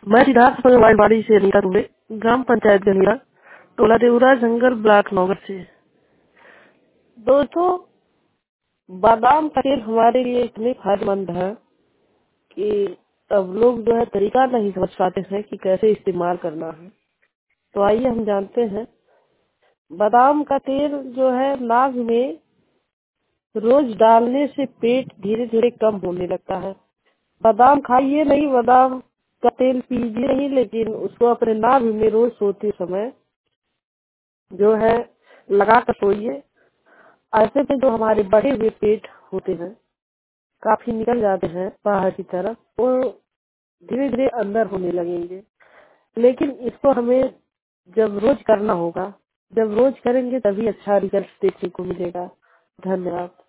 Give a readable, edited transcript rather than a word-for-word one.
मैं सिद्धार्थ वाड़ी से अनीता दुबे, ग्राम पंचायत गनीरा, टोला देवरा, जंगल ब्लॉक नौगढ़ से। दोस्तों, बादाम का तेल हमारे लिए इतने फायदेमंद है कि अब लोग जो है तरीका नहीं समझ पाते हैं कि कैसे इस्तेमाल करना है। तो आइए हम जानते हैं। बादाम का तेल जो है नाक में रोज डालने से पेट धीरे धीरे कम होने लगता है। बादाम खाइए नहीं, बादाम का तेल पीजिए नहीं, लेकिन उसको अपने नाक में रोज सोते समय जो है लगा कर सोइए। ऐसे में जो हमारे बढ़े हुए पेट होते हैं, काफी निकल जाते हैं बाहर की तरफ, वो धीरे धीरे अंदर होने लगेंगे। लेकिन इसको हमें जब रोज करना होगा, जब रोज करेंगे तभी अच्छा रिजल्ट देखने को मिलेगा। धन्यवाद।